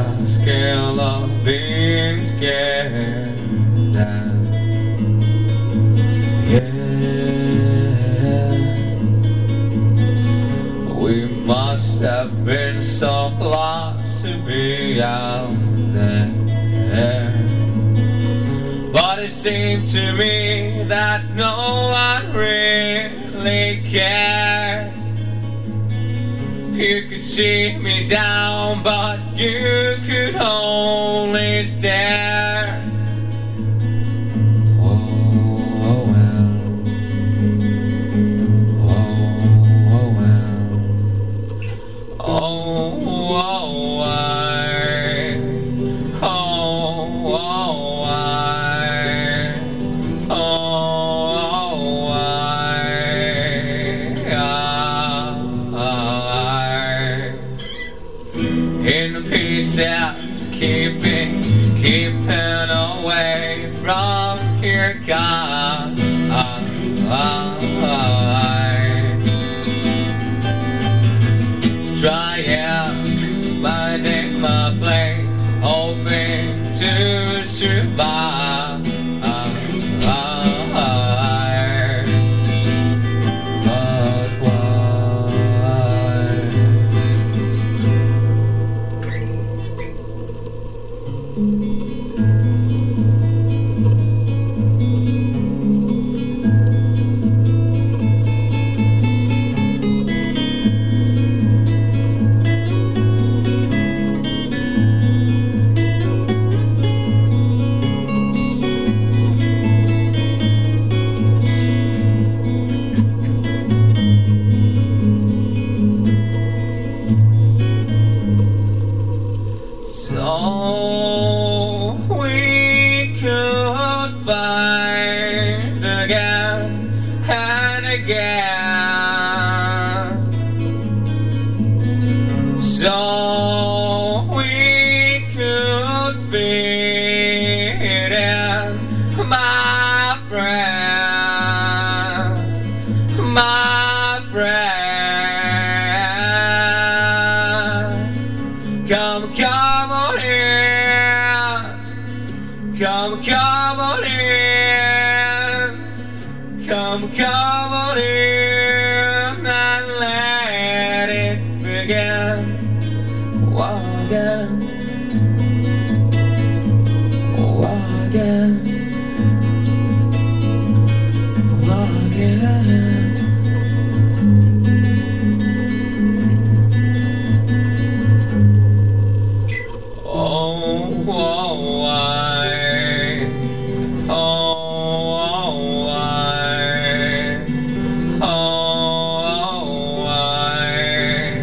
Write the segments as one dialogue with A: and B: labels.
A: scale of being scared. And yeah, we must have been so lost to be out there. But it seemed to me that no one really cared. You could see me down, but you could only stare. Oh well, oh well, oh why, oh why, oh why. In pieces, keeping away from your God. Trying, finding my place, hoping to survive. But why? So we could find again and again. So we could fit in, my friend, my friend. Come on in, come on in, come on in and let it begin. Walk in, walk in, walk in. Oh, why? Oh, why? Oh, why?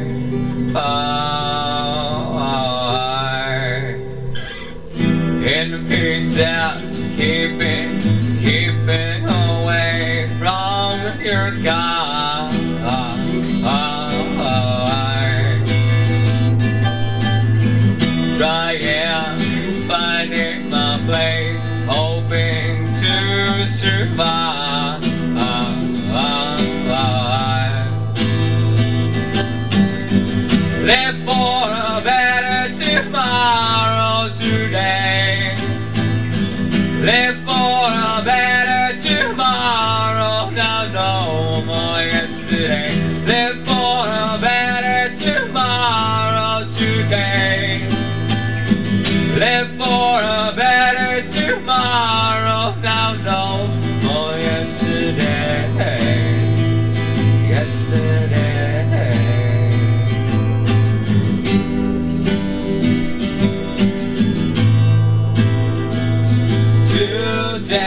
A: Why? In pieces, keeping away from your God. Trying, finding my place, hoping to survive. Live for a better tomorrow today. Live for a better tomorrow, now no more yesterday. Live for a better tomorrow today. Live for a better tomorrow, now no more yesterday. Yesterday. Today.